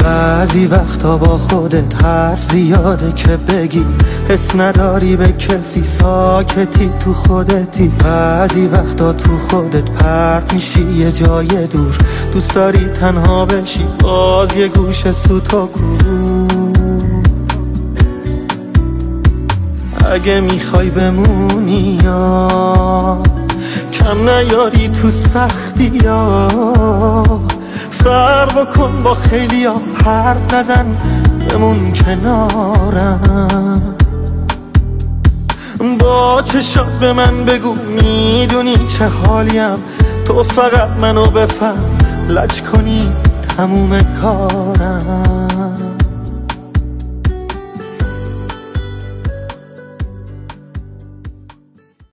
بعضی وقتا با خودت حرف زیاده که بگی، حس نداری به کسی، ساکتی تو خودتی. بعضی وقتا تو خودت پرت میشی یه جای دور، دوست داری تنها بشی باز یه گوشه سوت کو. اگه میخوای بمونی یا کم نیاری تو سختی یا، فرق کن با خیلی ها، حرف نزن بمون کنارم. با چشات به من بگو میدونی چه حالیم، تو فقط منو بفهم، لج کنی تموم کارم.